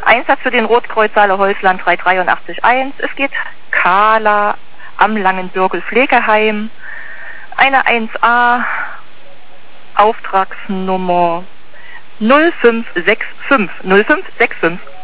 Einsatz für den Rotkreuz Saale-Häusland 3881. Es geht Carla am Langenbürgel Pflegeheim. Eine 1a, Auftragsnummer 0565. 0565.